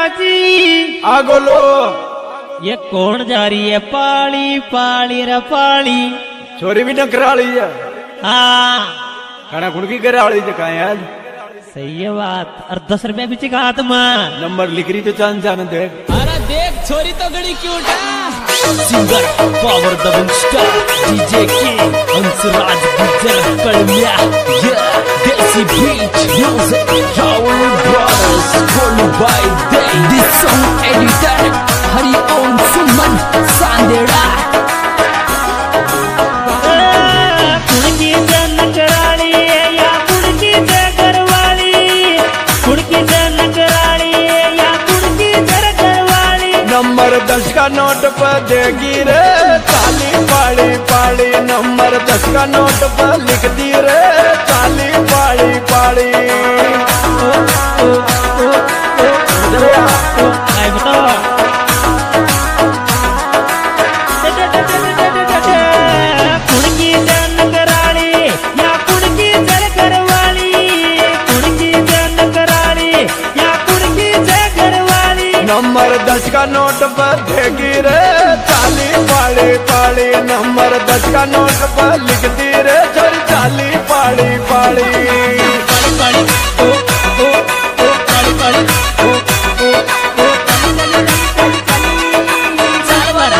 बाजी आगोलो ये कौन जा रही है पाली पाली रे पाली छोरी भी नकराली है हाँ खाना कुणकी कराली जका यार सही है बात और 10 रुपया भी चिका तुम नंबर लिख रही तो चांद जान देख अरे देख छोरी तो गड़ी क्यूट है सिंगर पावर दबंग स्टार डीजे के हंसराज गुजर कड़मिया desi beat music Rahul brothers followed by this song editor Hari Om Suman Sandera कुड़की जनकराली या कुड़की जगरवाली कुड़की जनकराली या कुड़की जगरवाली नंबर 10 का नोट पर देगी रे काली पाड़ी पाड़ी नंबर 10 का नोट पर लिख दी रे काली पाड़ी पाड़ी कुड़की जनकराली या कुड़की जगरवाली कुड़की जनकराली या कुड़की जगरवाली नंबर 10 का नोट पर देगी रे काली पाड़ी पाड़ी नंबर 10 का नोट पर लिख दी रे छोरी काली पाड़ी पाड़ी पाली ओ ओ ओ पाली पाली ओ ओ ओ सालवार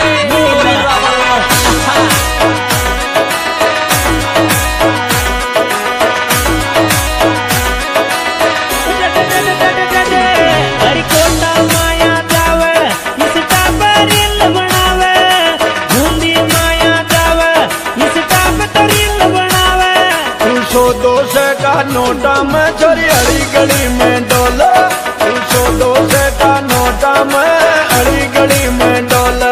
हरी कोटा माया जावे इस टापर रील बनावे बूंदी माया जावे इस टापर रील बनावे 200 का नोटा में छोरी अड़ी गली में डोला 200 का नोटा में अड़ी गली में डोला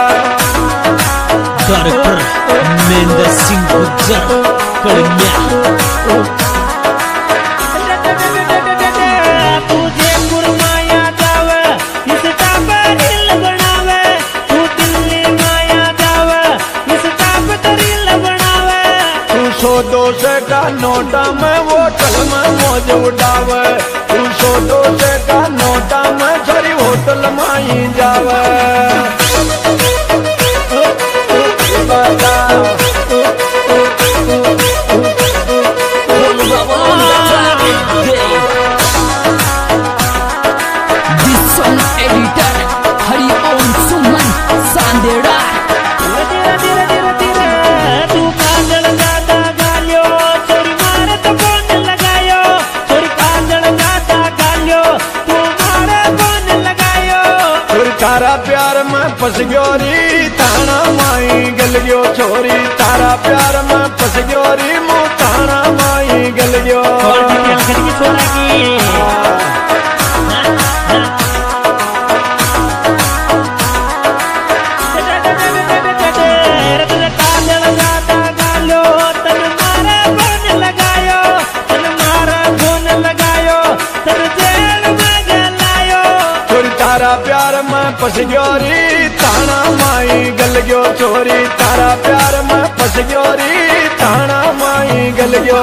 डायरेक्टर महेंद्र सिंह गुजर कड़मिया तुझे गुरमाया जावे इस टापर रील बनावे तू दिल्ली माया जावे इस टापर रील बनावे 200 का नोटा में वो होटल में मौज उड़ावे 200 का नोटा में छोरी होटल माई जावे this song editor Hari Om Suman Sandera तू काजल गाता गालियो छोरी मारे तो कौन लगायो छोरी काजल गाता गालियो तू मारे कौन लगायो छोरी तारा प्यार में फंस गयो री ताना माई गल गयो छोरी तारा प्यार में फंस गयो री मुँह ताना माई गल गयो खड़की छोरा की काजल गाता गालियो तन मारे कौन लगायो तन मारे कौन लगायो तन जेल में गलायो छोरी तारा प्यार में फंस गयो री ताना माई गल गयो छोरी तारा प्यार में फंस गयो री ताना माई गल गयो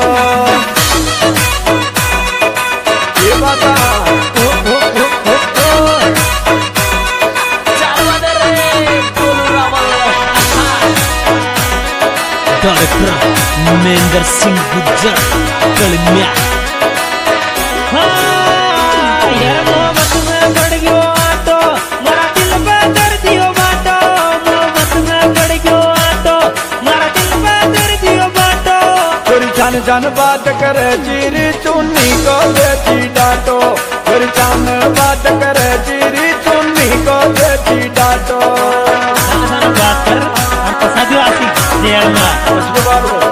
ये बाता डायरेक्टर महेंद्र सिंह गुजर कड़मिया यार मोहब्बत में बढ़ गयो आटो मारा दिल पे दर्द दियो बाटो मोहब्बत में बढ़ गयो आटो मारा दिल पे दर्द दियो बाटो छोरी छान छान बात करे चीरी चुन्नी को बेची डांटो छोरी छान बात करे चीरी चुन्नी को बेची डांटो बात कर और साधु आशिक जेल में उसके बाद वो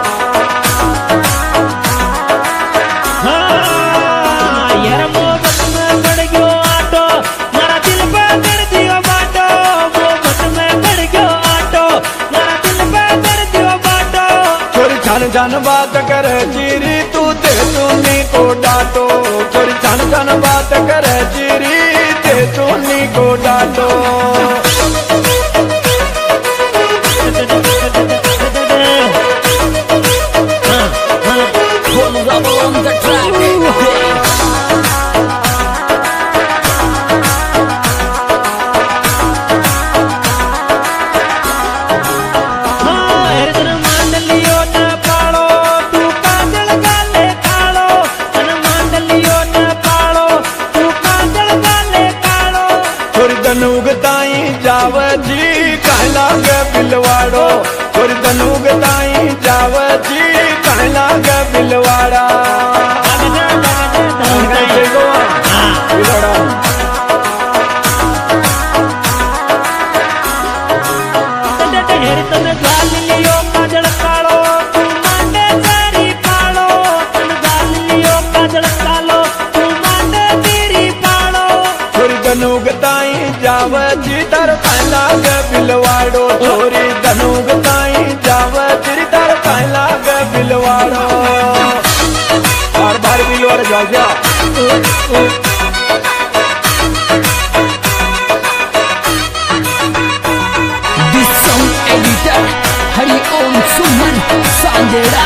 यार मोहब्बत में बढ़ गयो आटो मारा दिल पे दर्द दियो बाटो मोहब्बत में बढ़ गयो आटो मारा दिल पे दर्द दियो बाटो छोरी छान छान बात करे चीरी तू ते चुन्नी को डांटो छोरी छान छान बात करे चीरी ते चुन्नी को डांटो Follow up on the track. छोरी धनुग ताई जावची कह लाग बिलवाड़ा धनुग ताई जावची तर कह लाग बिलवाड़ो छोरी धनुग ताई जावची तर कह लाग बिलवाड़ो बार बार बिलवाड़ जा This song editor Hari Om Suman Sandera.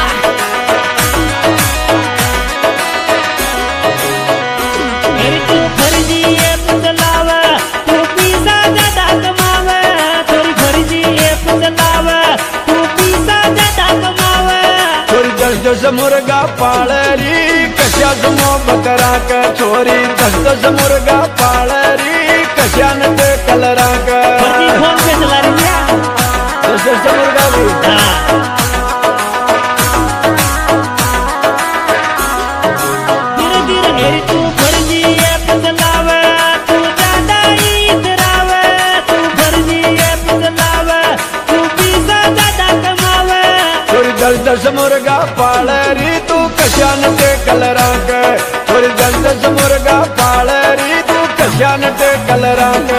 दस मुर्गा पालरी कशा जमो बकरा के छोरी दस मुर्गा पालरी कशा न ते कलरा के दस मुर्गा भी धीरे धीरे हेरी तू फर्जी है बदलावे तू ज्यादा ही डरावे तू फर्जी है बदलावे तू पैसा ज्यादा कमावे छोरी दस मुर्गा पालरी तू कशा न ते कलरा के छोरी दस मुर्गा पालरी तू कशा न ते कलरा के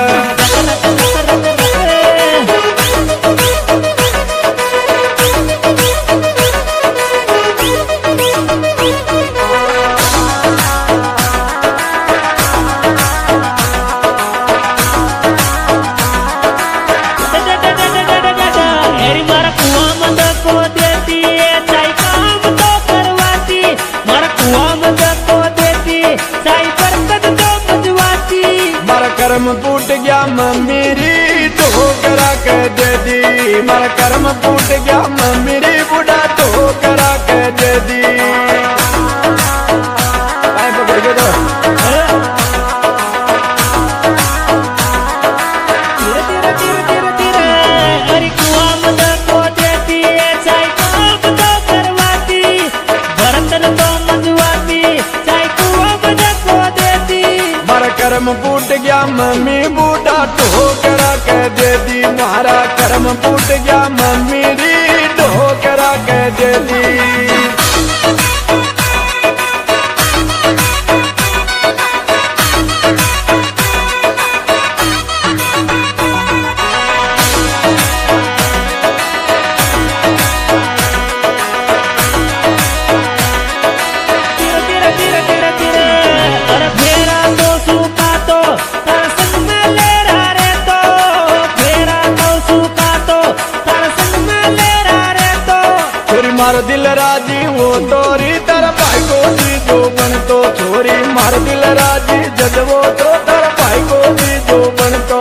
कर्म फूट गया मम्मीरी ठोकरा के दे दी मारा कर्म फूट गया मम्मीरी बुढ़ा ठोकरा के दे दी पकड़ के तो हरी कुआ मद को देती है चाय काम तो करवाती बर्तन तो मंजवाती चाय कुआ मद को देती मारा कर्म फूट गया मम्मी बूढ़ा ठोकरा के दे दी मारा कर्म फूट गया मम्मी री ठोकरा के दे दी मार दिल राजी वो तोरी तर भाई को जी जो बन तो छोरी मार दिल राजी जद वो तो तर भाई को जी जो बन तो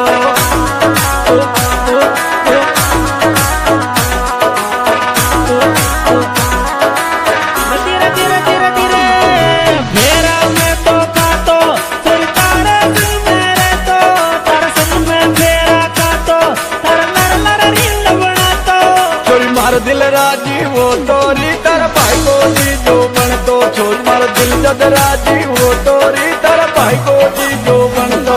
मेरा में तो का तो छोरी तारे संग में रह तो तारे संग में मेरा का तो तारे लर लर रील बना तो छोरी मार दिल राजी वो तोरी तर भाई को जी जो बन तो छोरी मार दिल जद राजी वो तोरी तर भाई को जी जो बन तो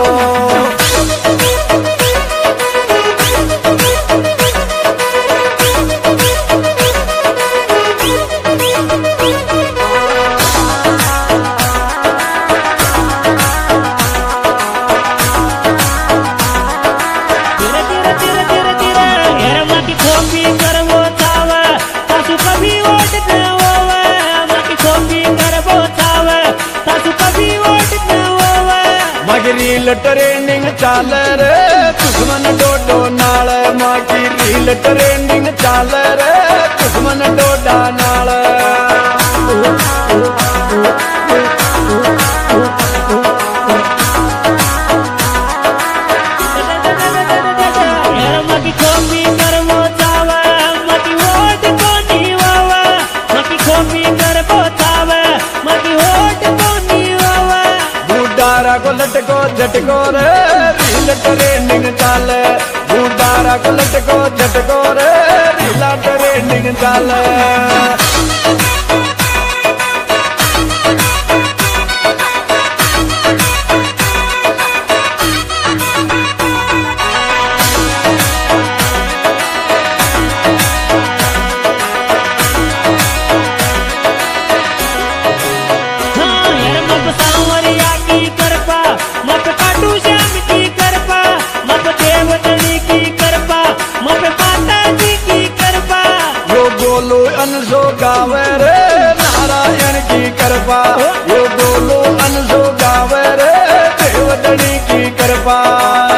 रील ट्रेंडिंग चाल रे दुश्मन डोडो नाल मां की रील ट्रेंडिंग चाल रे दुश्मन डोडा नाल को लटको झटको रे रील ट्रेंडिंग चाल उदारा को लटको झटको रे रीला ट्रेंडिंग चाले हाँ यार मप सांवरिया की कृपा मप काटू श्याम की कृपा मप देवतनी की कृपा मप माता जी की कृपा यो बोलो अनसो गावे रे नारायण की कृपा यो बोलो अनसो गावे रे देवतनी की कृपा